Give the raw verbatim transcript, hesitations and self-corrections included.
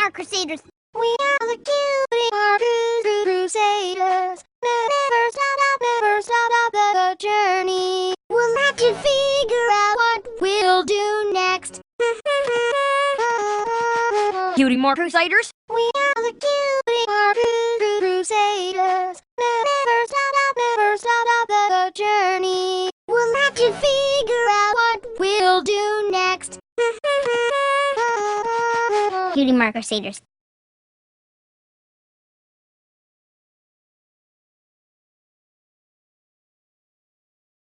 Mark Crusaders. We are the Cutie Mark Crusaders. Never stop, never stop the journey. We'll let you figure out what we'll do next. Cutie Mark Crusaders. We are the Cutie Mark Crusaders. Never stop, never stop the journey. We'll let you figure out what we'll do next. Cutie Mark Crusaders.